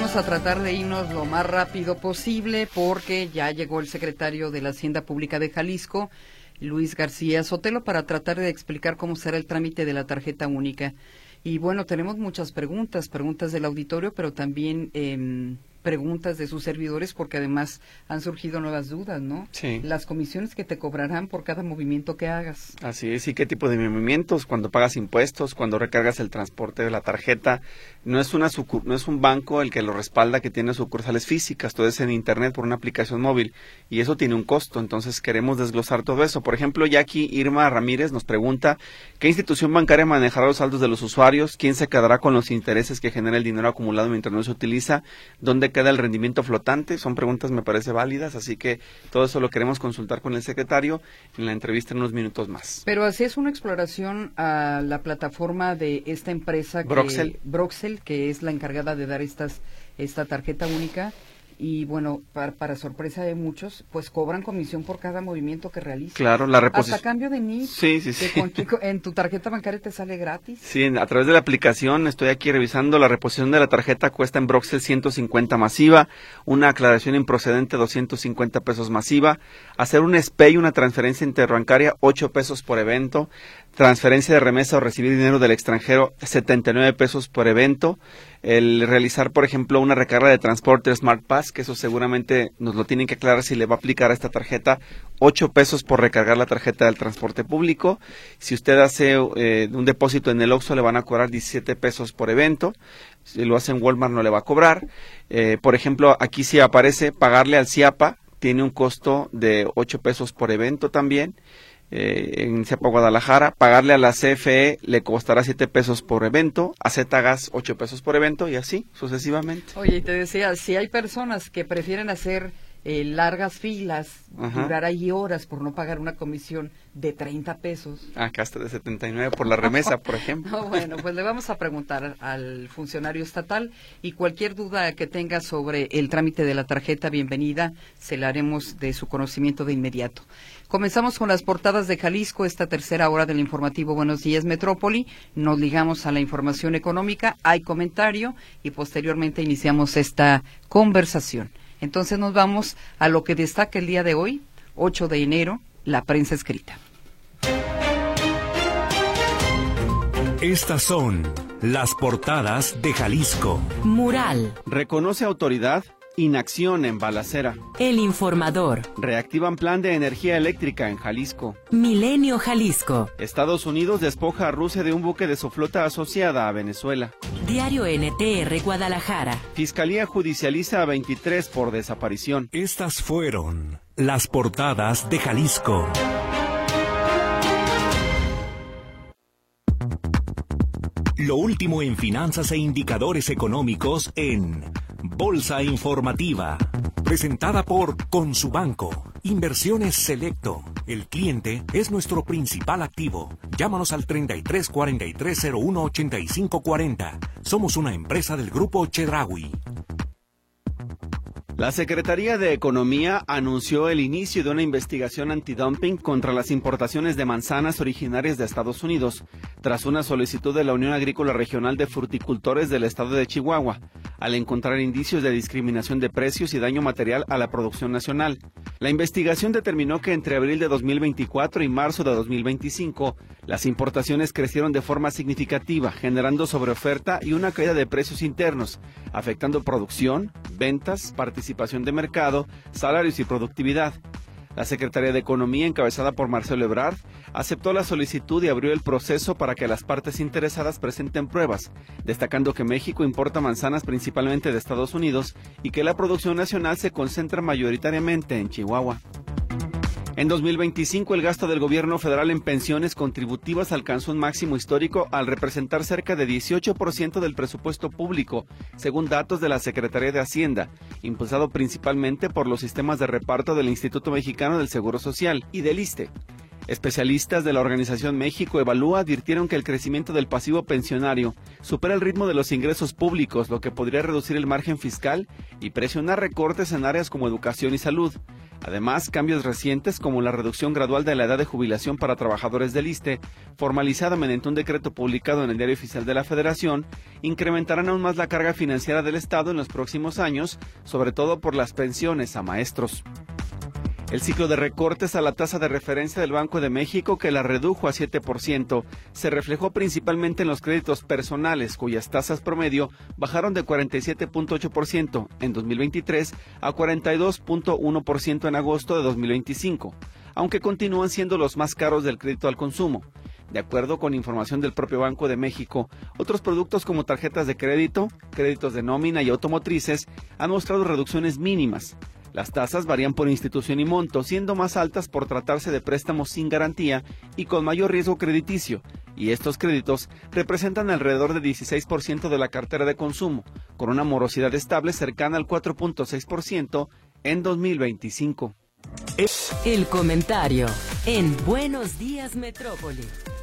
vamos a tratar de irnos lo más rápido posible porque ya llegó el secretario de la Hacienda Pública de Jalisco, Luis García Sotelo, para tratar de explicar cómo será el trámite de la tarjeta única. Y bueno, tenemos muchas preguntas del auditorio, pero también preguntas de sus servidores, porque además han surgido nuevas dudas, ¿no? Sí. Las comisiones que te cobrarán por cada movimiento que hagas. Así es, ¿y qué tipo de movimientos? Cuando pagas impuestos, cuando recargas el transporte de la tarjeta, no es un banco el que lo respalda, que tiene sucursales físicas, todo es en internet por una aplicación móvil, y eso tiene un costo, entonces queremos desglosar todo eso. Por ejemplo, Jackie Irma Ramírez nos pregunta, ¿qué institución bancaria manejará los saldos de los usuarios? ¿Quién se quedará con los intereses que genera el dinero acumulado mientras no se utiliza? ¿Dónde queda el rendimiento flotante? Son preguntas, me parece, válidas, así que todo eso lo queremos consultar con el secretario en la entrevista en unos minutos más. Pero así es una exploración a la plataforma de esta empresa Broxel, que es la encargada de dar esta tarjeta única. Y bueno, para sorpresa de muchos, pues cobran comisión por cada movimiento que realizan. Claro, la reposición. Hasta cambio de NIP. Sí. En tu tarjeta bancaria te sale gratis. Sí, a través de la aplicación, estoy aquí revisando, la reposición de la tarjeta cuesta en Broxel 150 masiva, una aclaración improcedente 250 pesos masiva, hacer un SPEI, una transferencia interbancaria, 8 pesos por evento, transferencia de remesa o recibir dinero del extranjero, 79 pesos por evento, el realizar, por ejemplo, una recarga de transporte Smart Pass, que eso seguramente nos lo tienen que aclarar si le va a aplicar a esta tarjeta, 8 pesos por recargar la tarjeta del transporte público. Si usted hace un depósito en el Oxxo, le van a cobrar 17 pesos por evento. Si lo hace en Walmart, no le va a cobrar. Por ejemplo, aquí sí aparece pagarle al CIAPA, tiene un costo de 8 pesos por evento también. En CIAPA Guadalajara, pagarle a la CFE le costará 7 pesos por evento, a Zgas 8 pesos por evento y así sucesivamente. Oye, y te decía, si hay personas que prefieren hacer largas filas, durar ahí horas por no pagar una comisión de 30 pesos. Acá hasta de 79 por la remesa, por ejemplo. No, bueno, pues le vamos a preguntar al funcionario estatal y cualquier duda que tenga sobre el trámite de la tarjeta, bienvenida, se la haremos de su conocimiento de inmediato. Comenzamos con las portadas de Jalisco, esta tercera hora del informativo Buenos Días Metrópoli. Nos ligamos a la información económica, hay comentario y posteriormente iniciamos esta conversación. Entonces nos vamos a lo que destaca el día de hoy, 8 de enero, la prensa escrita. Estas son las portadas de Jalisco. Mural. Reconoce autoridad, inacción en balacera. El Informador. Reactivan plan de energía eléctrica en Jalisco. Milenio Jalisco. Estados Unidos despoja a Rusia de un buque de su flota asociada a Venezuela. Diario NTR Guadalajara. Fiscalía judicializa a 23 por desaparición. Estas fueron las portadas de Jalisco. Lo último en finanzas e indicadores económicos en Bolsa Informativa. Presentada por Consubanco. Inversiones Selecto. El cliente es nuestro principal activo. Llámanos al 33 43 01 85 40. Somos una empresa del Grupo Chedraui. La Secretaría de Economía anunció el inicio de una investigación antidumping contra las importaciones de manzanas originarias de Estados Unidos, tras una solicitud de la Unión Agrícola Regional de Fruticultores del Estado de Chihuahua, al encontrar indicios de discriminación de precios y daño material a la producción nacional. La investigación determinó que entre abril de 2024 y marzo de 2025, las importaciones crecieron de forma significativa, generando sobreoferta y una caída de precios internos, afectando producción, ventas, participación de mercado, salarios y productividad. La Secretaría de Economía, encabezada por Marcelo Ebrard, aceptó la solicitud y abrió el proceso para que las partes interesadas presenten pruebas, destacando que México importa manzanas principalmente de Estados Unidos y que la producción nacional se concentra mayoritariamente en Chihuahua. En 2025, el gasto del gobierno federal en pensiones contributivas alcanzó un máximo histórico al representar cerca de 18% del presupuesto público, según datos de la Secretaría de Hacienda, impulsado principalmente por los sistemas de reparto del Instituto Mexicano del Seguro Social y del ISSSTE. Especialistas de la organización México Evalúa advirtieron que el crecimiento del pasivo pensionario supera el ritmo de los ingresos públicos, lo que podría reducir el margen fiscal y presionar recortes en áreas como educación y salud. Además, cambios recientes como la reducción gradual de la edad de jubilación para trabajadores del ISSSTE, formalizada mediante un decreto publicado en el Diario Oficial de la Federación, incrementarán aún más la carga financiera del Estado en los próximos años, sobre todo por las pensiones a maestros. El ciclo de recortes a la tasa de referencia del Banco de México, que la redujo a 7%, se reflejó principalmente en los créditos personales, cuyas tasas promedio bajaron de 47.8% en 2023 a 42.1% en agosto de 2025, aunque continúan siendo los más caros del crédito al consumo. De acuerdo con información del propio Banco de México, otros productos como tarjetas de crédito, créditos de nómina y automotrices han mostrado reducciones mínimas. Las tasas varían por institución y monto, siendo más altas por tratarse de préstamos sin garantía y con mayor riesgo crediticio, y estos créditos representan alrededor de 16% de la cartera de consumo, con una morosidad estable cercana al 4.6% en 2025. El comentario en Buenos Días Metrópoli.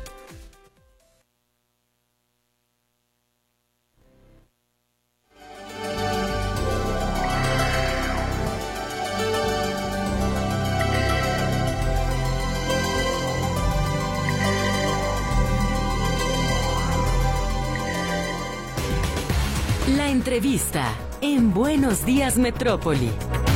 La entrevista en Buenos Días Metrópoli.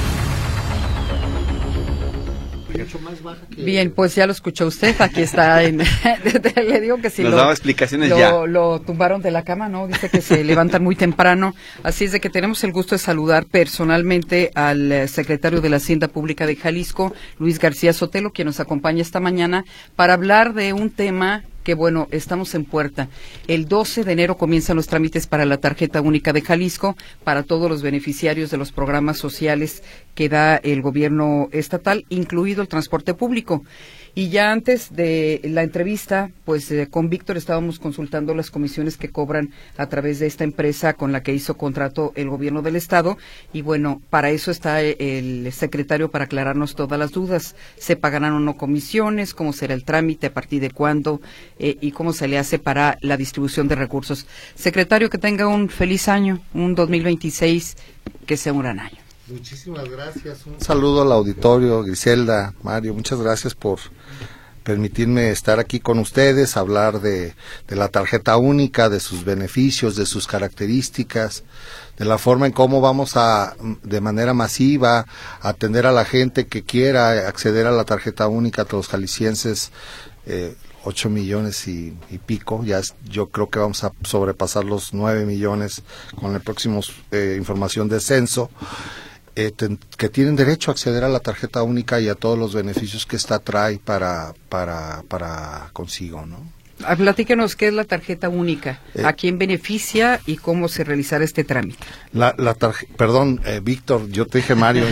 Bien, pues ya lo escuchó usted, aquí está. Le digo que si nos daba explicaciones ya. Lo tumbaron de la cama, ¿no? Dice que se levantan muy temprano, así es de que tenemos el gusto de saludar personalmente al secretario de la Hacienda Pública de Jalisco, Luis García Sotelo, quien nos acompaña esta mañana para hablar de un tema que bueno, estamos en puerta. El 12 de enero comienzan los trámites para la tarjeta única de Jalisco para todos los beneficiarios de los programas sociales que da el gobierno estatal, incluido el transporte público. Y ya antes de la entrevista, pues con Víctor estábamos consultando las comisiones que cobran a través de esta empresa con la que hizo contrato el gobierno del estado. Y bueno, para eso está el secretario para aclararnos todas las dudas. ¿Se pagarán o no comisiones? ¿Cómo será el trámite? ¿A partir de cuándo? ¿Y cómo se le hace para la distribución de recursos? Secretario, que tenga un feliz año, un 2026, que sea un gran año. Muchísimas gracias. Un saludo al auditorio, Griselda, Mario, muchas gracias por permitirme estar aquí con ustedes, hablar de la tarjeta única, de sus beneficios, de sus características, de la forma en cómo vamos a, de manera masiva, atender a la gente que quiera acceder a la tarjeta única, a todos los jaliscienses, 8 millones y pico, yo creo que vamos a sobrepasar los 9 millones con la próxima información de censo. Que tienen derecho a acceder a la tarjeta única y a todos los beneficios que esta trae para consigo, ¿no? Platíquenos qué es la tarjeta única, a quién beneficia y cómo se realizará este trámite. Perdón, Víctor, yo te dije Mario,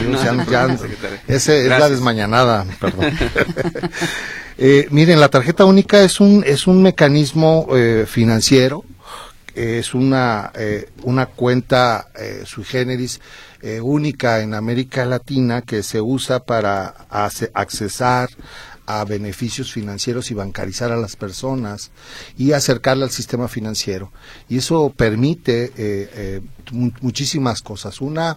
ese es la desmañanada, perdón. Miren, la tarjeta única es un mecanismo financiero, es una cuenta sui generis única en América Latina que se usa para accesar a beneficios financieros y bancarizar a las personas y acercarla al sistema financiero. Y eso permite muchísimas cosas. Una,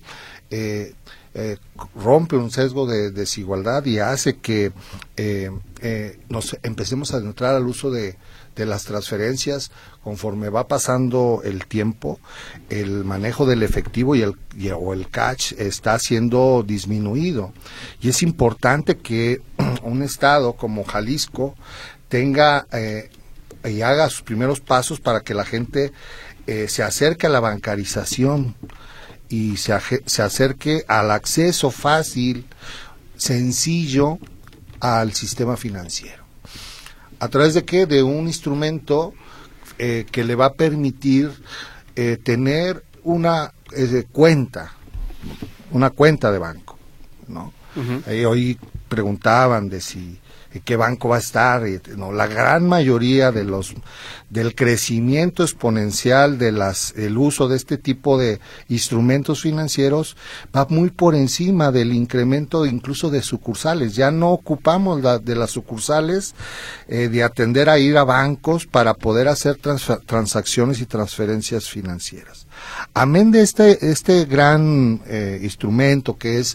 rompe un sesgo de desigualdad y hace que nos empecemos a entrar al uso de las transferencias. Conforme va pasando el tiempo, el manejo del efectivo o el cash está siendo disminuido, y es importante que un estado como Jalisco tenga y haga sus primeros pasos para que la gente se acerque a la bancarización y se acerque al acceso fácil, sencillo al sistema financiero. ¿A través de qué? De un instrumento que le va a permitir tener una cuenta de banco, ¿no? Uh-huh. Hoy preguntaban de si qué banco va a estar, no, la gran mayoría del crecimiento exponencial el uso de este tipo de instrumentos financieros va muy por encima del incremento incluso de sucursales. Ya no ocupamos de las sucursales, de atender a ir a bancos para poder hacer transacciones y transferencias financieras. Amén de este gran instrumento que es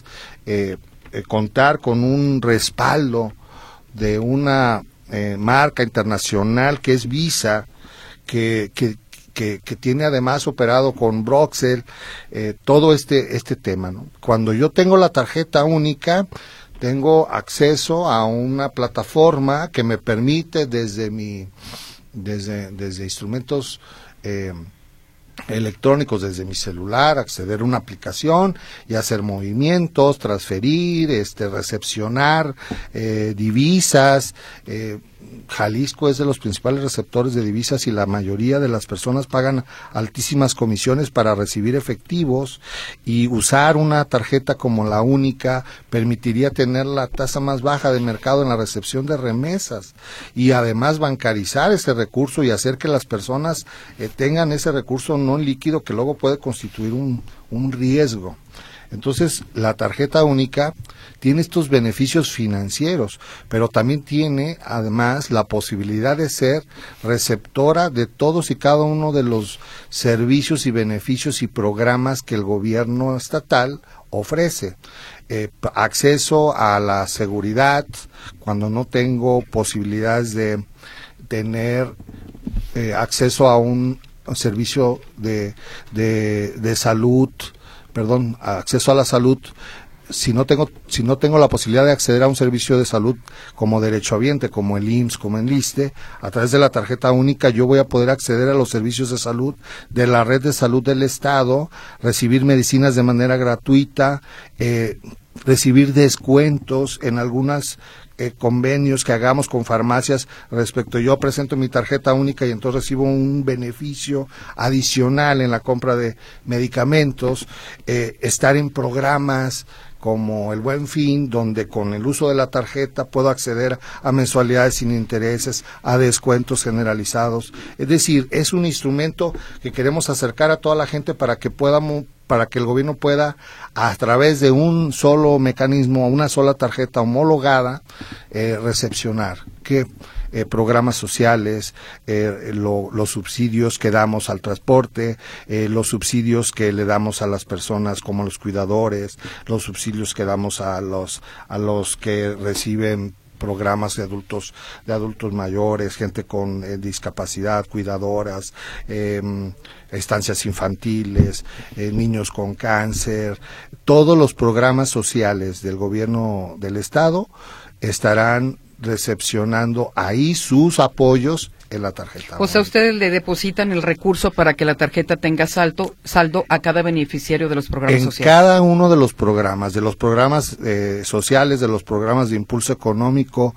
contar con un respaldo de una marca internacional que es Visa, que tiene además operado con Broxel, todo este tema, ¿no? Cuando yo tengo la tarjeta única, tengo acceso a una plataforma que me permite desde instrumentos electrónicos, desde mi celular, acceder a una aplicación y hacer movimientos, transferir, recepcionar divisas. Jalisco es de los principales receptores de divisas y la mayoría de las personas pagan altísimas comisiones para recibir efectivos, y usar una tarjeta como la única permitiría tener la tasa más baja de mercado en la recepción de remesas y además bancarizar ese recurso y hacer que las personas tengan ese recurso no líquido que luego puede constituir un riesgo. Entonces, la tarjeta única tiene estos beneficios financieros, pero también tiene, además, la posibilidad de ser receptora de todos y cada uno de los servicios y beneficios y programas que el gobierno estatal ofrece. Acceso a la seguridad, cuando no tengo posibilidades de tener acceso a un servicio de salud, acceso a la salud, si no tengo la posibilidad de acceder a un servicio de salud como derechohabiente, como el IMSS, como el ISSSTE, a través de la tarjeta única yo voy a poder acceder a los servicios de salud de la red de salud del Estado, recibir medicinas de manera gratuita, recibir descuentos en algunas convenios que hagamos con farmacias respecto. Yo presento mi tarjeta única y entonces recibo un beneficio adicional en la compra de medicamentos, estar en programas como el Buen Fin, donde con el uso de la tarjeta puedo acceder a mensualidades sin intereses, a descuentos generalizados. Es decir, es un instrumento que queremos acercar a toda la gente para que el gobierno pueda, a través de un solo mecanismo, una sola tarjeta homologada, recepcionar programas sociales, los subsidios que damos al transporte, los subsidios que le damos a las personas como los cuidadores, los subsidios que damos a los que reciben programas de adultos mayores, gente con discapacidad, cuidadoras, estancias infantiles, niños con cáncer. Todos los programas sociales del gobierno del Estado estarán recepcionando ahí sus apoyos en la tarjeta. O sea, ustedes le depositan el recurso para que la tarjeta tenga saldo a cada beneficiario de los programas sociales. En cada uno de los programas sociales, de los programas de impulso económico,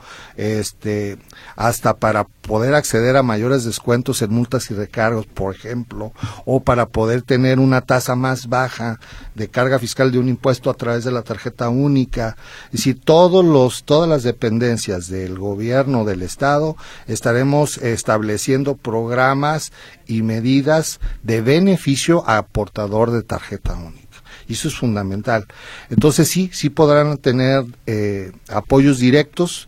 hasta para poder acceder a mayores descuentos en multas y recargos, por ejemplo, o para poder tener una tasa más baja de carga fiscal de un impuesto a través de la tarjeta única. Es decir, todas las dependencias del gobierno del Estado estaremos estableciendo programas y medidas de beneficio a portador de tarjeta única. Y eso es fundamental. Entonces sí podrán tener apoyos directos,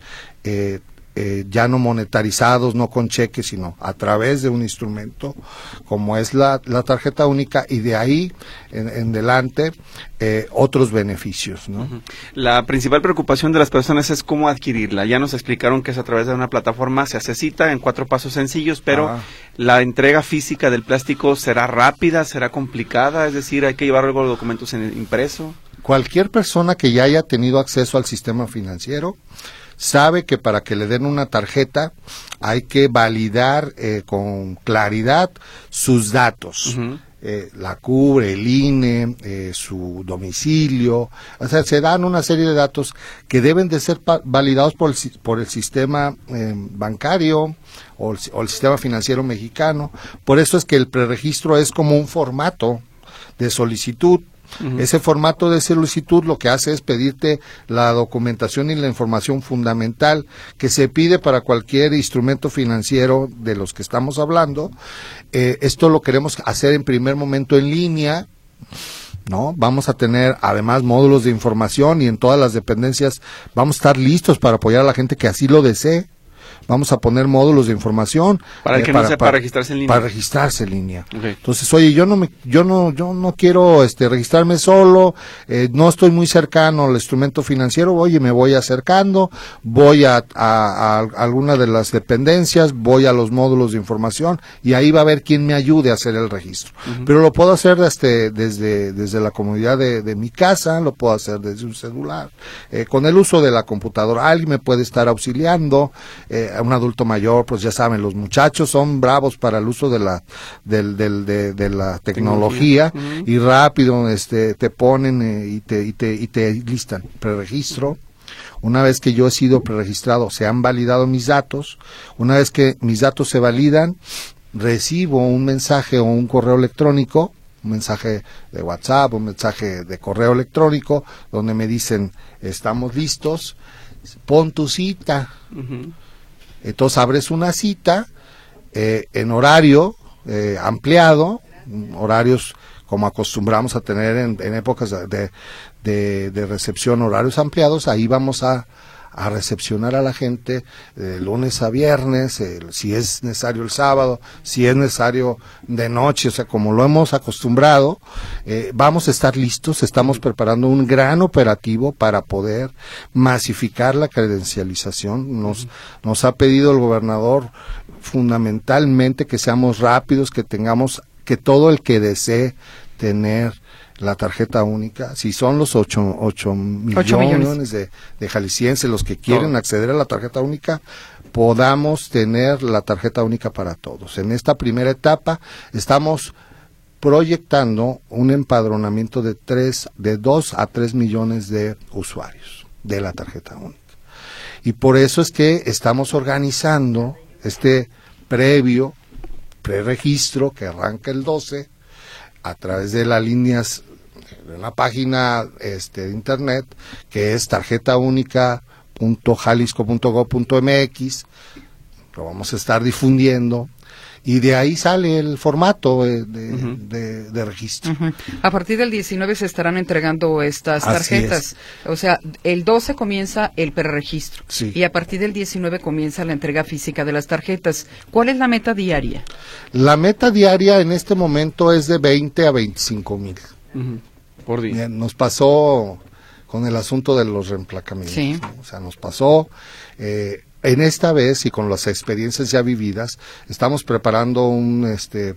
ya no monetarizados, no con cheques, sino a través de un instrumento como es la tarjeta única, y de ahí en adelante otros beneficios, ¿no? Uh-huh. La principal preocupación de las personas es cómo adquirirla. Ya nos explicaron que es a través de una plataforma, se hace cita en 4 pasos sencillos, pero la entrega física del plástico será rápida, será complicada, es decir, hay que llevar algo de documentos impreso. Cualquier persona que ya haya tenido acceso al sistema financiero sabe que para que le den una tarjeta hay que validar con claridad sus datos. Uh-huh. La CURE, el INE, su domicilio, o sea, se dan una serie de datos que deben de ser validados por el sistema bancario o el sistema financiero mexicano. Por eso es que el preregistro es como un formato de solicitud Ese formato de solicitud lo que hace es pedirte la documentación y la información fundamental que se pide para cualquier instrumento financiero de los que estamos hablando. Esto lo queremos hacer en primer momento en línea, ¿no? Vamos a tener además módulos de información y en todas las dependencias vamos a estar listos para apoyar a la gente que así lo desee. Vamos a poner módulos de información para el que no sepa registrarse en línea. Para registrarse en línea. Okay. Entonces, oye, yo no quiero registrarme solo, no estoy muy cercano al instrumento financiero, oye, me voy acercando, voy a alguna de las dependencias, voy a los módulos de información y ahí va a haber quien me ayude a hacer el registro. Pero lo puedo hacer desde la comodidad de mi casa, lo puedo hacer desde un celular, con el uso de la computadora. Alguien me puede estar auxiliando, un adulto mayor, pues ya saben, los muchachos son bravos para el uso de la tecnología y rápido te ponen y te listan preregistro. Una vez que yo he sido preregistrado, se han validado mis datos. Una vez que mis datos se validan, recibo un mensaje o un correo electrónico, un mensaje de WhatsApp, un mensaje de correo electrónico, donde me dicen, estamos listos, pon tu cita. Entonces abres una cita en horario ampliado, horarios como acostumbramos a tener en épocas de recepción, horarios ampliados. Ahí vamos a recepcionar a la gente de lunes a viernes, si es necesario el sábado, si es necesario de noche, o sea, como lo hemos acostumbrado. Vamos a estar listos, estamos preparando un gran operativo para poder masificar la credencialización. Nos ha pedido el gobernador fundamentalmente que seamos rápidos, que todo el que desee tener la tarjeta única, si son los 8 millones de jaliscienses los que quieren acceder a la tarjeta única, podamos tener la tarjeta única para todos. En esta primera etapa estamos proyectando un empadronamiento de 2 a 3 millones de usuarios de la tarjeta única. Y por eso es que estamos organizando este preregistro que arranca el 12 a través de las líneas de una página de internet que es tarjetaúnica.jalisco.gov.mx. Lo vamos a estar difundiendo y de ahí sale el formato de registro. A partir del 19 se estarán entregando estas tarjetas. O sea, el 12 comienza el preregistro y a partir del 19 comienza la entrega física de las tarjetas. ¿Cuál es la meta diaria? La meta diaria en este momento es de 20 a 25 mil. Por día. Nos pasó con el asunto de los reemplacamientos, ¿no? O sea, nos pasó en esta vez y con las experiencias ya vividas, estamos preparando un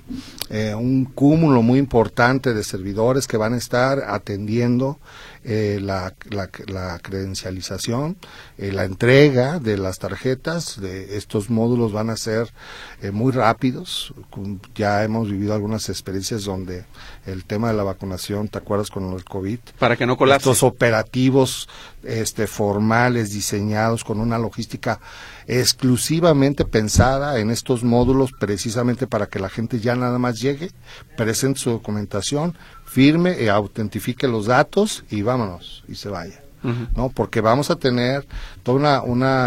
cúmulo muy importante de servidores que van a estar atendiendo la credencialización, la entrega de las tarjetas. De estos módulos van a ser muy rápidos. Ya hemos vivido algunas experiencias donde el tema de la vacunación, ¿te acuerdas con el COVID? Para que no colapse. Estos operativos formales, diseñados con una logística exclusivamente pensada en estos módulos, precisamente para que la gente ya nada más llegue, presente su documentación, firme y autentifique los datos y vámonos, y se vaya, ¿no? Porque vamos a tener toda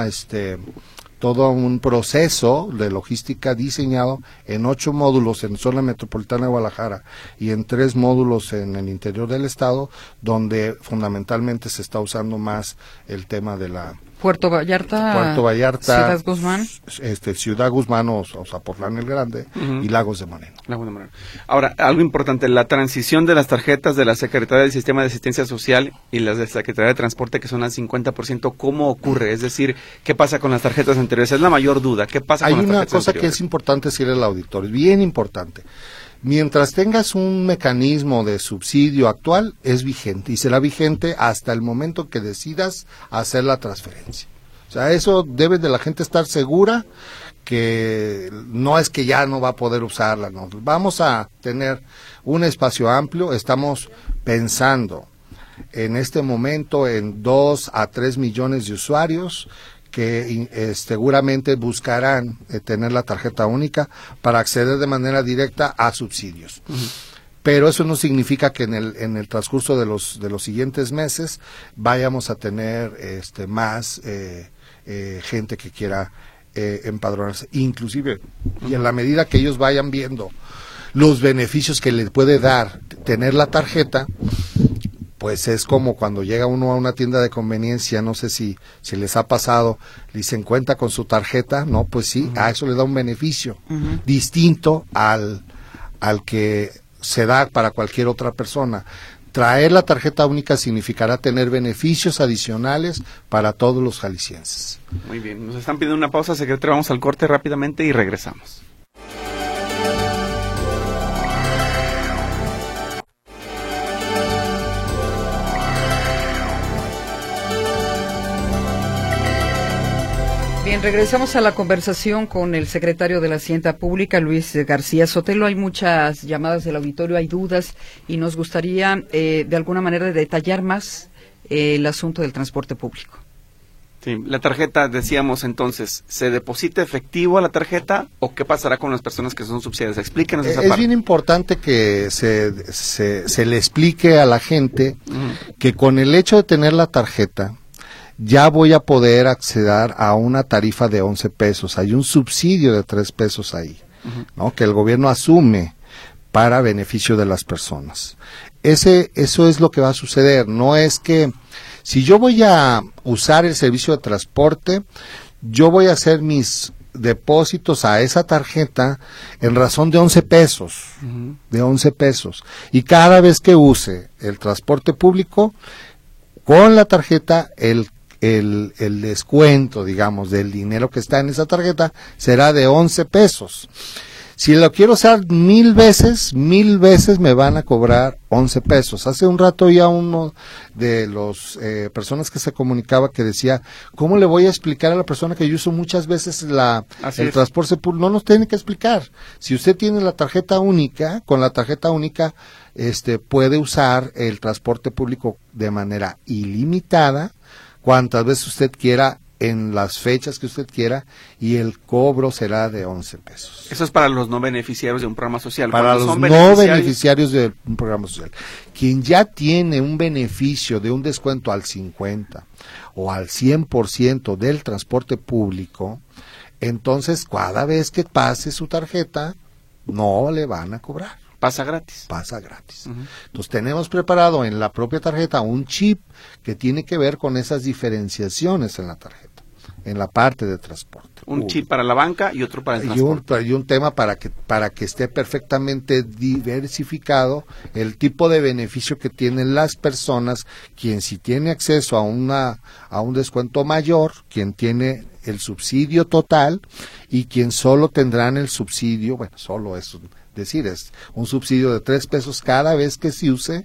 todo un proceso de logística diseñado en 8 módulos en zona metropolitana de Guadalajara y en 3 módulos en el interior del estado, donde fundamentalmente se está usando más el tema de la Puerto Vallarta, Ciudad Guzmán, Ciudad Guzmán o Zapotlán el Grande y Lagos de Moreno. Ahora, algo importante, la transición de las tarjetas de la Secretaría del Sistema de Asistencia Social y las de la Secretaría de Transporte, que son al 50%, ¿cómo ocurre? Es decir, ¿qué pasa con las tarjetas anteriores? Es la mayor duda. ¿Qué pasa con las tarjetas anteriores? Hay una cosa que es importante decirle al auditorio, bien importante. Mientras tengas un mecanismo de subsidio actual, es vigente y será vigente hasta el momento que decidas hacer la transferencia. O sea, eso debe de la gente estar segura, que no es que ya no va a poder usarla, no. Vamos a tener un espacio amplio, estamos pensando en este momento en 2 a 3 millones de usuarios que seguramente buscarán tener la tarjeta única para acceder de manera directa a subsidios. pero eso no significa que en el transcurso de los siguientes meses vayamos a tener más gente que quiera empadronarse, inclusive, y en la medida que ellos vayan viendo los beneficios que le puede dar tener la tarjeta, pues es como cuando llega uno a una tienda de conveniencia, no sé si les ha pasado, le dicen cuenta con su tarjeta, no, pues sí, a eso le da un beneficio distinto al que se da para cualquier otra persona. Traer la tarjeta única significará tener beneficios adicionales para todos los jaliscienses. Muy bien, nos están pidiendo una pausa, secretario, vamos al corte rápidamente y regresamos. Bien, regresamos a la conversación con el secretario de la Hacienda Pública, Luis García Sotelo. Hay muchas llamadas del auditorio, hay dudas y nos gustaría de alguna manera detallar más el asunto del transporte público. Sí, la tarjeta, decíamos entonces, ¿se deposita efectivo a la tarjeta o qué pasará con las personas que son subsidiadas? Explíquenos esa parte. Es bien importante que se le explique a la gente que con el hecho de tener la tarjeta, ya voy a poder acceder a una tarifa de 11 pesos. Hay un subsidio de 3 pesos ahí, ¿no? Que el gobierno asume para beneficio de las personas. Eso es lo que va a suceder. No es que si yo voy a usar el servicio de transporte, yo voy a hacer mis depósitos a esa tarjeta en razón de 11 pesos, de 11 pesos. Y cada vez que use el transporte público, con la tarjeta, el descuento, digamos, del dinero que está en esa tarjeta será de 11 pesos. Si lo quiero usar 1000 veces me van a cobrar 11 pesos. Hace un rato ya uno de los personas que se comunicaba que decía, ¿cómo le voy a explicar a la persona que yo uso muchas veces el transporte público? No nos tiene que explicar. Si usted tiene la tarjeta única, con la tarjeta única puede usar el transporte público de manera ilimitada, cuantas veces usted quiera, en las fechas que usted quiera, y el cobro será de 11 pesos. Eso es para los no beneficiarios de un programa social. Para los no beneficiarios de un programa social. Quien ya tiene un beneficio de un descuento al 50 o al 100% del transporte público, entonces cada vez que pase su tarjeta, no le van a cobrar. Pasa gratis. Pasa gratis. Entonces tenemos preparado en la propia tarjeta un chip que tiene que ver con esas diferenciaciones en la tarjeta, en la parte de transporte. Un chip para la banca y otro para el transporte. Y un tema para que esté perfectamente diversificado el tipo de beneficio que tienen las personas, quien si tiene acceso a un descuento mayor, quien tiene el subsidio total y quien solo tendrán el subsidio, bueno, solo es es un subsidio de 3 pesos cada vez que se use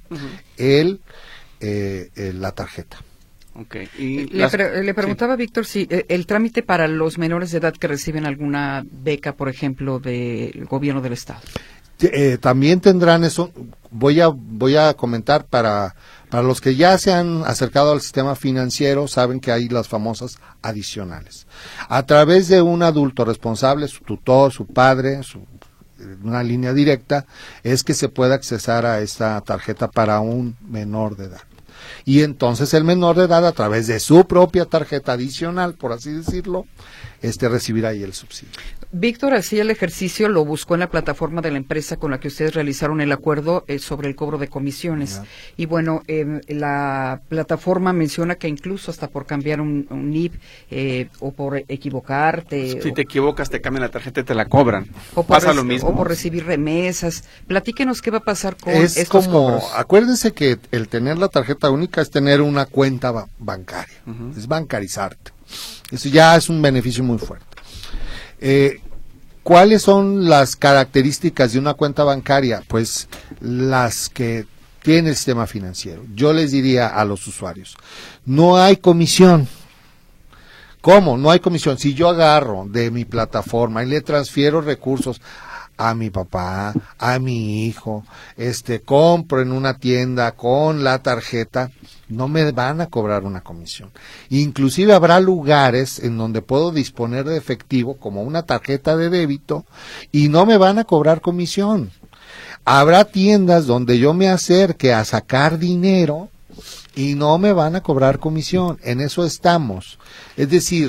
la tarjeta. Okay. Le preguntaba, Víctor, si el trámite para los menores de edad que reciben alguna beca, por ejemplo, del gobierno del estado. También tendrán eso. Voy a comentar para los que ya se han acercado al sistema financiero, saben que hay las famosas adicionales. A través de un adulto responsable, su tutor, su padre, una línea directa, es que se puede accesar a esta tarjeta para un menor de edad. Y entonces el menor de edad, a través de su propia tarjeta adicional, por así decirlo, recibirá ahí el subsidio. Víctor hacía el ejercicio, lo buscó en la plataforma de la empresa con la que ustedes realizaron el acuerdo sobre el cobro de comisiones. Yeah. Y bueno, la plataforma menciona que incluso hasta por cambiar un NIP o por equivocarte. Si te equivocas, te cambian la tarjeta y te la cobran. ¿Pasa lo mismo? O por recibir remesas. Platíquenos qué va a pasar con estos cobros. Acuérdense que el tener la tarjeta única es tener una cuenta bancaria, es bancarizarte. Eso ya es un beneficio muy fuerte. ¿Cuáles son las características de una cuenta bancaria? Pues las que tiene el sistema financiero. Yo les diría a los usuarios, no hay comisión. ¿Cómo? No hay comisión. Si yo agarro de mi plataforma y le transfiero recursos a mi papá, a mi hijo, compro en una tienda con la tarjeta, no me van a cobrar una comisión. Inclusive habrá lugares en donde puedo disponer de efectivo como una tarjeta de débito y no me van a cobrar comisión. Habrá tiendas donde yo me acerque a sacar dinero y no me van a cobrar comisión. En eso estamos. Es decir,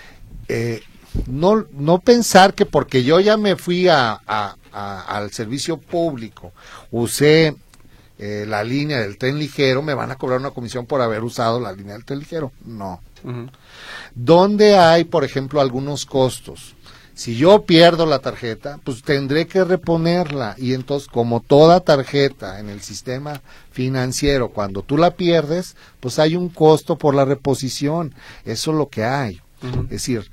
no pensar que porque yo ya me fui al servicio público, usé la línea del tren ligero, me van a cobrar una comisión por haber usado la línea del tren ligero. No. ¿Dónde hay, por ejemplo, algunos costos? Si yo pierdo la tarjeta, pues tendré que reponerla, y entonces, como toda tarjeta en el sistema financiero, cuando tú la pierdes, pues hay un costo por la reposición. Eso es lo que hay. Es decir,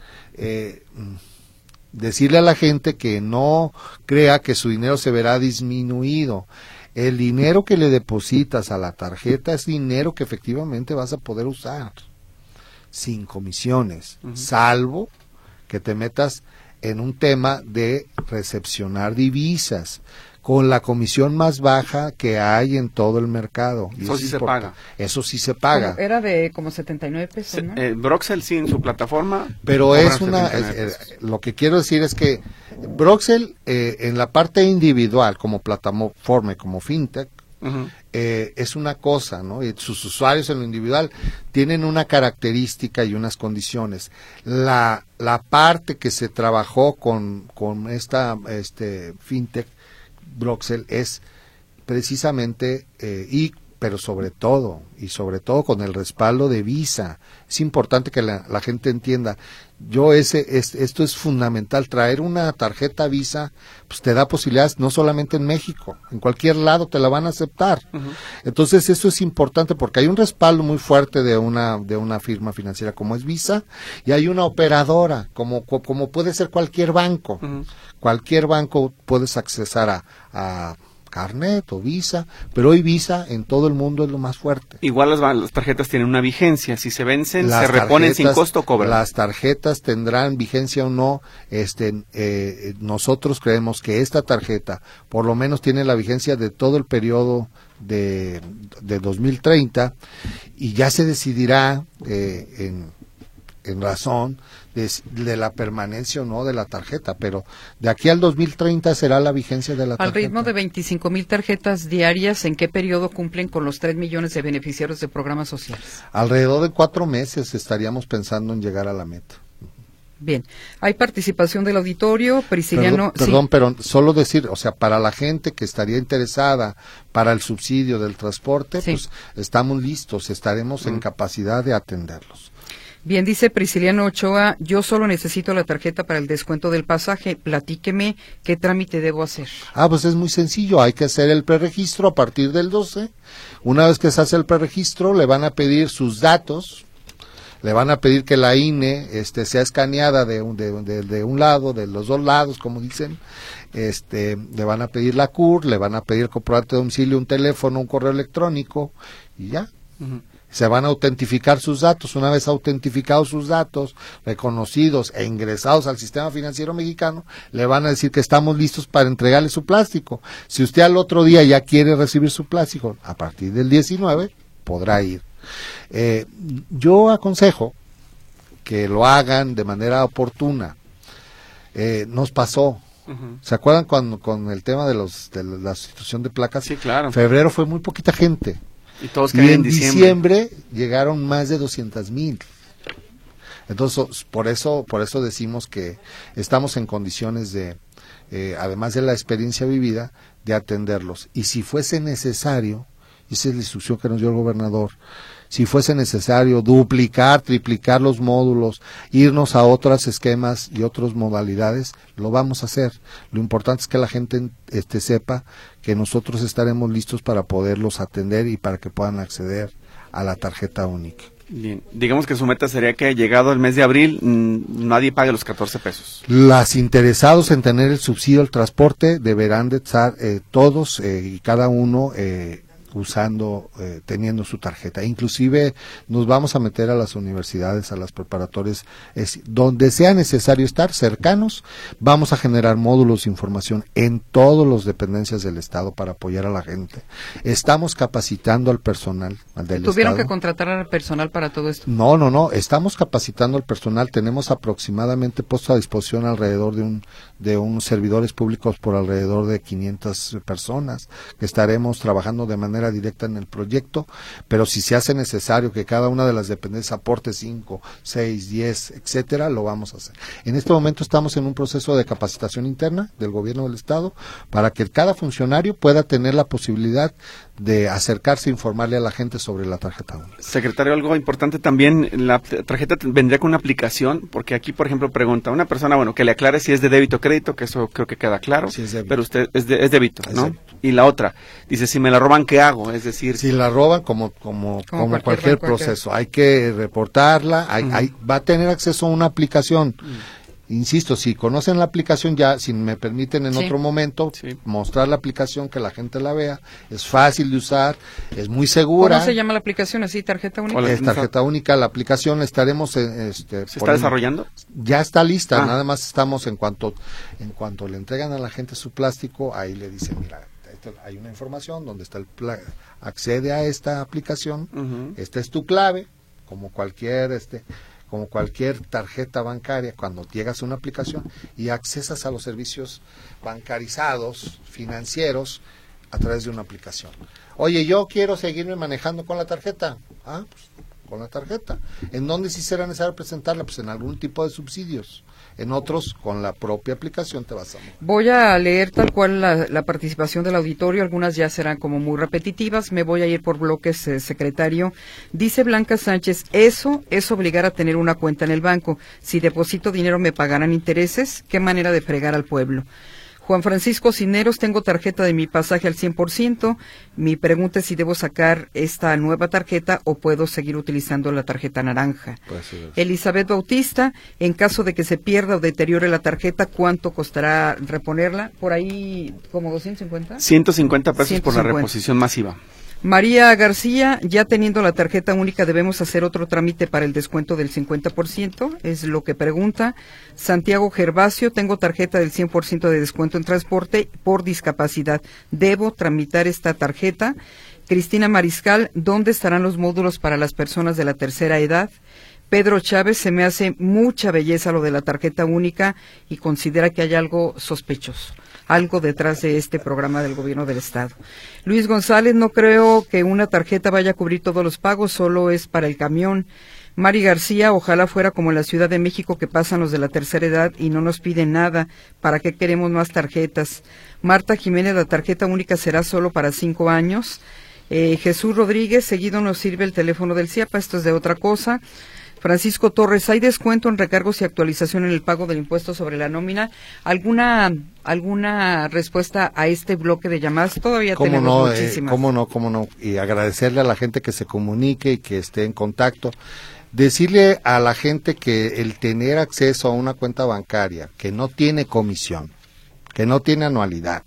decirle a la gente que no crea que su dinero se verá disminuido. El dinero que le depositas a la tarjeta es dinero que efectivamente vas a poder usar sin comisiones, salvo que te metas en un tema de recepcionar divisas con la comisión más baja que hay en todo el mercado. Y eso sí se paga. Eso sí se paga. Era de como 79 pesos, ¿no? Broxel sí en su plataforma. Pero es lo que quiero decir es que Broxel en la parte individual, como plataforma y como fintech, es una cosa, ¿no? Y sus usuarios en lo individual tienen una característica y unas condiciones. La parte que se trabajó con esta fintech Broxel es precisamente pero sobre todo con el respaldo de Visa. Es importante que la gente entienda. Esto es fundamental. Traer una tarjeta Visa, pues te da posibilidades no solamente en México, en cualquier lado te la van a aceptar. Entonces eso es importante porque hay un respaldo muy fuerte de una firma financiera como es Visa, y hay una operadora como puede ser cualquier banco. Cualquier banco puedes accesar a Carnet o Visa, pero hoy Visa en todo el mundo es lo más fuerte. Igual las tarjetas tienen una vigencia, si se vencen, se reponen sin costo, cobran. Las tarjetas tendrán vigencia o no. Nosotros creemos que esta tarjeta por lo menos tiene la vigencia de todo el periodo de 2030, y ya se decidirá en razón de la permanencia o no de la tarjeta, pero de aquí al 2030 será la vigencia de la tarjeta. Al ritmo de 25,000 tarjetas diarias, ¿en qué periodo cumplen con los 3 millones de beneficiarios de programas sociales? Alrededor de 4 meses estaríamos pensando en llegar a la meta. Bien, hay participación del auditorio, Prisciliano. Perdón, pero solo decir, o sea, para la gente que estaría interesada para el subsidio del transporte, pues estamos listos, estaremos en capacidad de atenderlos. Bien, dice Prisciliano Ochoa, yo solo necesito la tarjeta para el descuento del pasaje, platíqueme qué trámite debo hacer. Pues es muy sencillo, hay que hacer el preregistro a partir del 12, una vez que se hace el preregistro le van a pedir sus datos, le van a pedir que la INE sea escaneada de un lado, de los dos lados, como dicen, le van a pedir la CUR, le van a pedir el comprobante de domicilio, un teléfono, un correo electrónico, y ya. Se van a autentificar sus datos. Una vez autentificados sus datos, reconocidos e ingresados al sistema financiero mexicano, le van a decir que estamos listos para entregarle su plástico. Si usted al otro día ya quiere recibir su plástico, a partir del 19 podrá ir. Yo aconsejo que lo hagan de manera oportuna. Nos pasó. ¿Se acuerdan con el tema de la sustitución de placas? Sí, claro. En febrero fue muy poquita gente. Y todos y en diciembre llegaron más de 200,000. Entonces, por eso decimos que estamos en condiciones de, además de la experiencia vivida, de atenderlos. Y si fuese necesario, esa es la instrucción que nos dio el gobernador, si fuese necesario duplicar, triplicar los módulos, irnos a otros esquemas y otras modalidades, lo vamos a hacer. Lo importante es que la gente sepa que nosotros estaremos listos para poderlos atender y para que puedan acceder a la tarjeta única. Bien, digamos que su meta sería que llegado el mes de abril nadie pague los 14 pesos. Las interesados en tener el subsidio del transporte deberán de estar todos y cada uno teniendo su tarjeta. Inclusive nos vamos a meter a las universidades, a las preparatorias, donde sea necesario estar cercanos, vamos a generar módulos de información en todas las dependencias del Estado para apoyar a la gente. Estamos capacitando al personal del Estado. ¿Tuvieron que contratar al personal para todo esto? No, estamos capacitando al personal, tenemos aproximadamente puesto a disposición alrededor de unos servidores públicos por alrededor de 500 personas, que estaremos trabajando de manera directa en el proyecto, pero si se hace necesario que cada una de las dependencias aporte 5, 6, 10, etcétera, lo vamos a hacer. En este momento estamos en un proceso de capacitación interna del gobierno del Estado para que cada funcionario pueda tener la posibilidad de acercarse e informarle a la gente sobre la tarjeta única. Secretario, algo importante también, la tarjeta vendría con una aplicación, porque aquí, por ejemplo, pregunta una persona, que le aclare si es de débito o crédito, que eso creo que queda claro, sí, es pero usted es débito, ¿no? Exacto. Y la otra, dice, si me la roban, ¿qué hago? Es decir... Si la roban, como cualquier proceso, hay que reportarla, va a tener acceso a una aplicación. Insisto, si conocen la aplicación, ya, si me permiten en otro momento, mostrar la aplicación, que la gente la vea, es fácil de usar, es muy segura. ¿Cómo se llama la aplicación? ¿Así, tarjeta única? Es tarjeta única, la aplicación la estaremos... ¿Se está desarrollando? Ya está lista, nada más estamos en cuanto le entregan a la gente su plástico, ahí le dicen, mira, hay una información donde está accede a esta aplicación, esta es tu clave, como cualquier tarjeta bancaria, cuando llegas a una aplicación y accesas a los servicios bancarizados, financieros, a través de una aplicación. Oye, yo quiero seguirme manejando con la tarjeta. Pues con la tarjeta. ¿En dónde sí será necesario presentarla? Pues en algún tipo de subsidios. En otros, con la propia aplicación te vas a mover. Voy a leer tal cual la participación del auditorio, algunas ya serán como muy repetitivas, me voy a ir por bloques, secretario. Dice Blanca Sánchez, eso es obligar a tener una cuenta en el banco. Si deposito dinero me pagarán intereses, qué manera de fregar al pueblo. Juan Francisco Cineros, tengo tarjeta de mi pasaje al 100%. Mi pregunta es si debo sacar esta nueva tarjeta o puedo seguir utilizando la tarjeta naranja. Pues sí, Elizabeth Bautista, en caso de que se pierda o deteriore la tarjeta, ¿cuánto costará reponerla? Por ahí, ¿como 250? 150 pesos por la reposición masiva. María García, ya teniendo la tarjeta única, ¿debemos hacer otro trámite para el descuento del 50%? Es lo que pregunta. Santiago Gervasio, tengo tarjeta del 100% de descuento en transporte por discapacidad. ¿Debo tramitar esta tarjeta? Cristina Mariscal, ¿dónde estarán los módulos para las personas de la tercera edad? Pedro Chávez, se me hace mucha belleza lo de la tarjeta única y considera que hay algo sospechoso, algo detrás de este programa del gobierno del Estado. Luis González, no creo que una tarjeta vaya a cubrir todos los pagos, solo es para el camión. Mari García, ojalá fuera como en la Ciudad de México, que pasan los de la tercera edad y no nos piden nada. ¿Para qué queremos más tarjetas? Marta Jiménez, la tarjeta única será solo para 5 años. Jesús Rodríguez, seguido nos sirve el teléfono del CIAPA, esto es de otra cosa. Francisco Torres, ¿hay descuento en recargos y actualización en el pago del impuesto sobre la nómina? ¿Alguna respuesta a este bloque de llamadas? Todavía tenemos muchísimas. Cómo no. Y agradecerle a la gente que se comunique y que esté en contacto. Decirle a la gente que el tener acceso a una cuenta bancaria que no tiene comisión, que no tiene anualidad,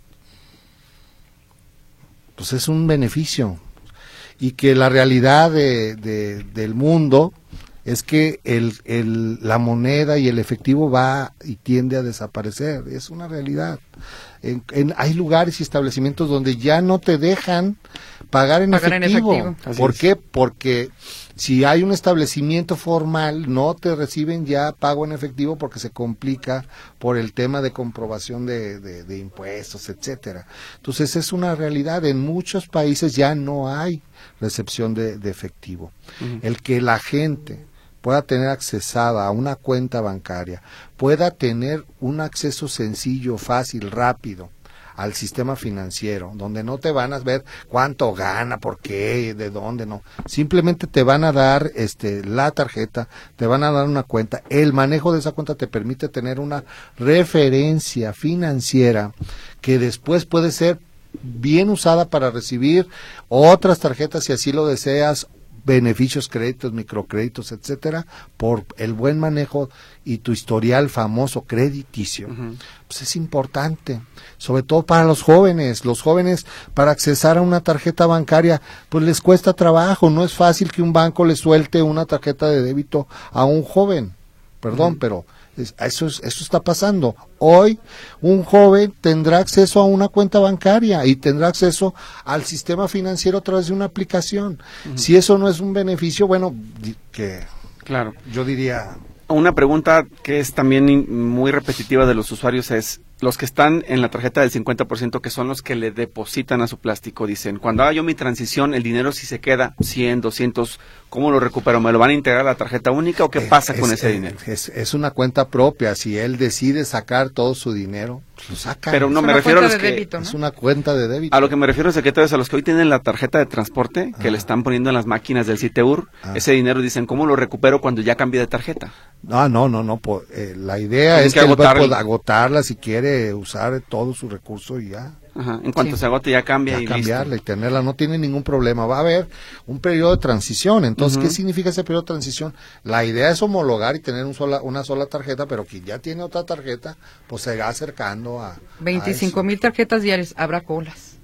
pues es un beneficio. Y que la realidad del mundo es que la moneda y el efectivo va y tiende a desaparecer. Es una realidad. Hay lugares y establecimientos donde ya no te dejan pagar en efectivo. ¿Por qué? Porque si hay un establecimiento formal, no te reciben ya pago en efectivo porque se complica por el tema de comprobación de impuestos, etcétera. Entonces es una realidad. En muchos países ya no hay recepción de efectivo. El que la gente pueda tener accesada a una cuenta bancaria, pueda tener un acceso sencillo, fácil, rápido al sistema financiero, donde no te van a ver cuánto gana, por qué, de dónde, no. Simplemente te van a dar la tarjeta, te van a dar una cuenta. El manejo de esa cuenta te permite tener una referencia financiera que después puede ser bien usada para recibir otras tarjetas si así lo deseas, beneficios, créditos, microcréditos, etcétera, por el buen manejo y tu historial famoso crediticio, pues es importante, sobre todo para los jóvenes. Los jóvenes, para accesar a una tarjeta bancaria, pues les cuesta trabajo, no es fácil que un banco le suelte una tarjeta de débito a un joven, pero eso está pasando. Hoy un joven tendrá acceso a una cuenta bancaria y tendrá acceso al sistema financiero a través de una aplicación. Si eso no es un beneficio, bueno, que claro, yo diría... Una pregunta que es también muy repetitiva de los usuarios es, los que están en la tarjeta del 50%, que son los que le depositan a su plástico, dicen, cuando haga yo mi transición, el dinero si se queda 100, 200, ¿cómo lo recupero? ¿Me lo van a integrar a la tarjeta única o qué pasa con ese dinero? Es una cuenta propia, si él decide sacar todo su dinero, pues lo saca. Pero no, me refiero a los que... débito, ¿no? Es una cuenta de débito. A lo que me refiero, secretario, es a los que hoy tienen la tarjeta de transporte, que le están poniendo en las máquinas del CITEUR, ese dinero, dicen, ¿cómo lo recupero cuando ya cambié de tarjeta? No, la idea es que él va a agotarla si quiere usar todo su recurso y ya. Ajá. En cuanto se agote ya cambia y cambiarla listo. Y tenerla, no tiene ningún problema. Va a haber un periodo de transición. Entonces, ¿qué significa ese periodo de transición? La idea es homologar y tener una sola tarjeta, pero quien ya tiene otra tarjeta, pues se va acercando a 25,000 tarjetas diarias, habrá colas.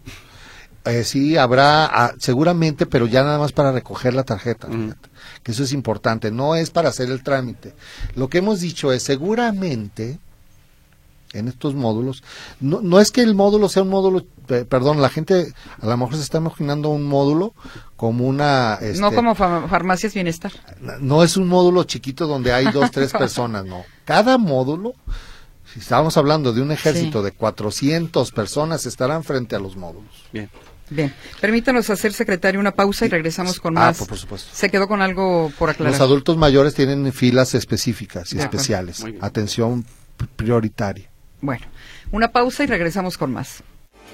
Sí, habrá, seguramente, pero ya nada más para recoger la tarjeta. Que eso es importante, no es para hacer el trámite. Lo que hemos dicho es, seguramente, en estos módulos, no es que el módulo sea un módulo, la gente a lo mejor se está imaginando un módulo como una... no como farmacias bienestar. No es un módulo chiquito donde hay 2, 3 personas, no. Cada módulo, si estábamos hablando de un ejército de 400 personas, estarán frente a los módulos. Bien, permítanos hacer, secretario, una pausa y regresamos con más. Por supuesto. ¿Se quedó con algo por aclarar? Los adultos mayores tienen filas específicas y especiales, atención prioritaria. Bueno, una pausa y regresamos con más.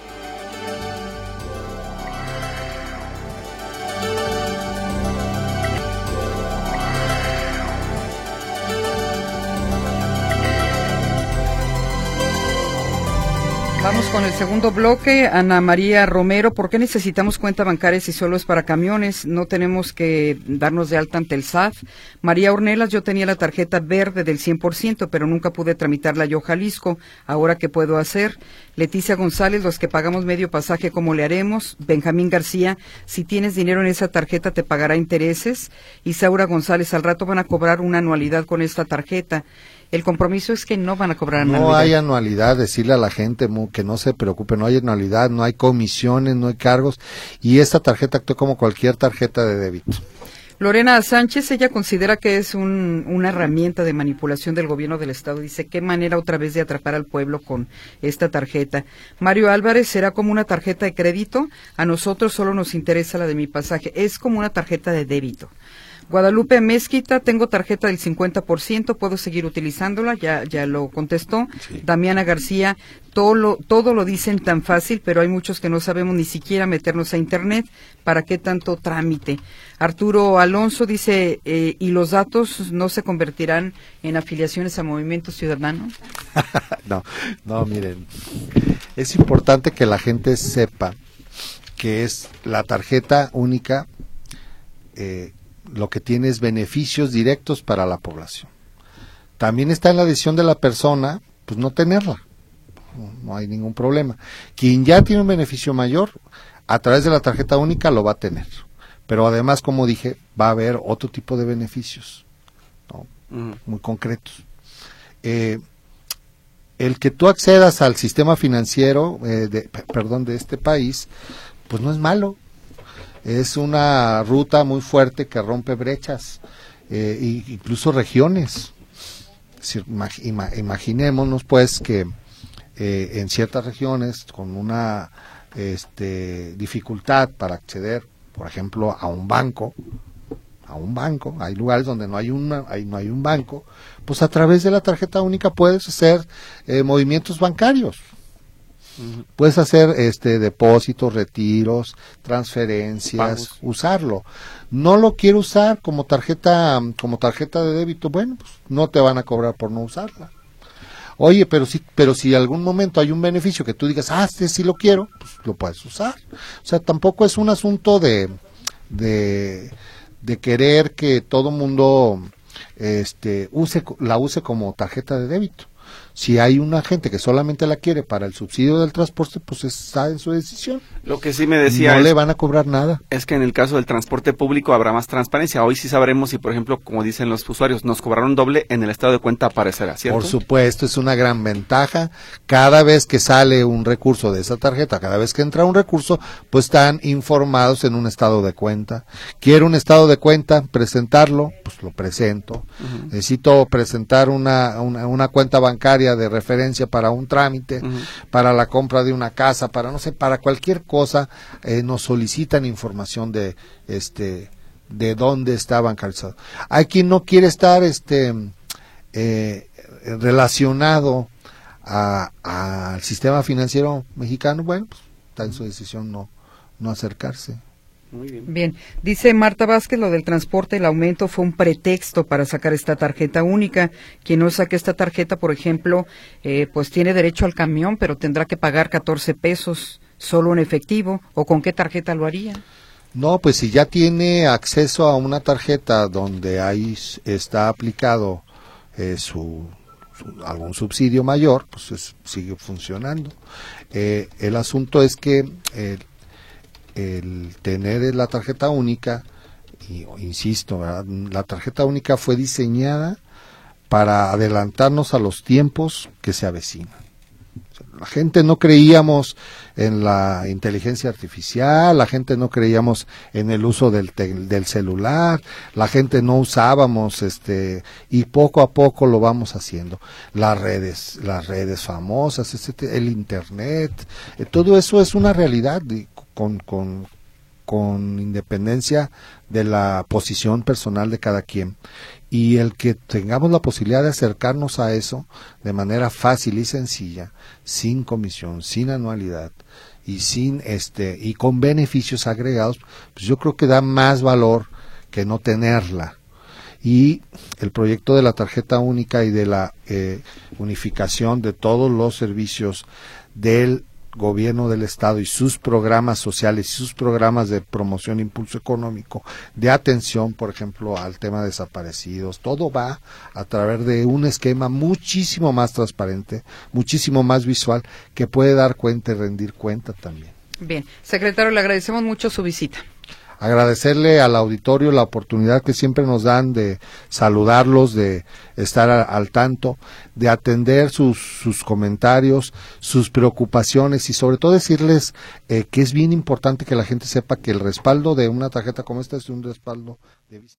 Vamos con el segundo bloque. Ana María Romero, ¿por qué necesitamos cuenta bancaria si solo es para camiones? No tenemos que darnos de alta ante el SAT. María Ornelas, yo tenía la tarjeta verde del 100%, pero nunca pude tramitarla yo, Jalisco. ¿Ahora qué puedo hacer? Leticia González, los que pagamos medio pasaje, ¿cómo le haremos? Benjamín García, si tienes dinero en esa tarjeta, ¿te pagará intereses? Isaura González, al rato van a cobrar una anualidad con esta tarjeta. El compromiso es que no van a cobrar anualidad. No hay anualidad, decirle a la gente que no se preocupe, no hay anualidad, no hay comisiones, no hay cargos, y esta tarjeta actúa como cualquier tarjeta de débito. Lorena Sánchez, ella considera que es una herramienta de manipulación del gobierno del Estado. Dice, ¿qué manera otra vez de atrapar al pueblo con esta tarjeta? Mario Álvarez, ¿será como una tarjeta de crédito? A nosotros solo nos interesa la de mi pasaje. Es como una tarjeta de débito. Guadalupe Mezquita, tengo tarjeta del 50%, puedo seguir utilizándola, ya lo contestó. Sí. Damiana García, todo lo dicen tan fácil, pero hay muchos que no sabemos ni siquiera meternos a internet. ¿Para qué tanto trámite? Arturo Alonso dice, ¿y los datos no se convertirán en afiliaciones a Movimiento Ciudadano? No, miren, es importante que la gente sepa que es la tarjeta única, lo que tiene es beneficios directos para la población. También está en la decisión de la persona, pues no tenerla, no hay ningún problema. Quien ya tiene un beneficio mayor, a través de la tarjeta única lo va a tener. Pero además, como dije, va a haber otro tipo de beneficios, ¿no? Muy concretos. El que tú accedas al sistema financiero, de este país, pues no es malo. Es una ruta muy fuerte que rompe brechas, incluso regiones. Es decir, imaginémonos pues que en ciertas regiones con una dificultad para acceder, por ejemplo, a un banco, hay lugares donde no hay un banco, pues a través de la tarjeta única puedes hacer movimientos bancarios. Puedes hacer depósitos, retiros, transferencias, pagos. Usarlo. No lo quiero usar como tarjeta de débito, bueno, pues no te van a cobrar por no usarla. Oye, pero si algún momento hay un beneficio que tú digas, sí lo quiero, pues lo puedes usar. O sea, tampoco es un asunto de de querer que todo mundo la use como tarjeta de débito. Si hay una gente que solamente la quiere para el subsidio del transporte, pues está en su decisión. Lo que sí me decía no le van a cobrar nada. Es que en el caso del transporte público habrá más transparencia. Hoy sí sabremos si, por ejemplo, como dicen los usuarios, nos cobraron doble, en el estado de cuenta aparecerá, ¿cierto? Por supuesto, es una gran ventaja. Cada vez que sale un recurso de esa tarjeta, cada vez que entra un recurso, pues están informados en un estado de cuenta. Quiero un estado de cuenta, presentarlo, pues lo presento. Necesito presentar una cuenta bancaria de referencia para un trámite, para la compra de una casa, para no sé, para cualquier cosa, nos solicitan información de dónde está bancarizado. Hay quien no quiere estar relacionado al sistema financiero mexicano, bueno, pues está en su decisión no acercarse. Muy bien. Bien, dice Marta Vázquez, lo del transporte, el aumento fue un pretexto para sacar esta tarjeta única. Quien no saque esta tarjeta, por ejemplo, pues tiene derecho al camión, pero tendrá que pagar 14 pesos solo en efectivo, ¿o con qué tarjeta lo haría? No, pues si ya tiene acceso a una tarjeta donde ahí está aplicado algún subsidio mayor, pues sigue funcionando. El asunto es que el tener la tarjeta única, y insisto, ¿verdad? La tarjeta única fue diseñada para adelantarnos a los tiempos que se avecinan. La gente no creíamos en la inteligencia artificial, la gente no creíamos en el uso del celular, la gente no usábamos y poco a poco lo vamos haciendo. Las redes famosas, el internet, todo eso es una realidad con independencia de la posición personal de cada quien. Y el que tengamos la posibilidad de acercarnos a eso de manera fácil y sencilla, sin comisión, sin anualidad y y con beneficios agregados, pues yo creo que da más valor que no tenerla. Y el proyecto de la tarjeta única y de la unificación de todos los servicios del gobierno del estado y sus programas sociales y sus programas de promoción, impulso económico, de atención, por ejemplo, al tema de desaparecidos, todo va a través de un esquema muchísimo más transparente, muchísimo más visual, que puede dar cuenta y rendir cuenta también. Bien, secretario, le agradecemos mucho su visita. Agradecerle al auditorio la oportunidad que siempre nos dan de saludarlos, de estar al tanto, de atender sus comentarios, sus preocupaciones y sobre todo decirles que es bien importante que la gente sepa que el respaldo de una tarjeta como esta es un respaldo de vista.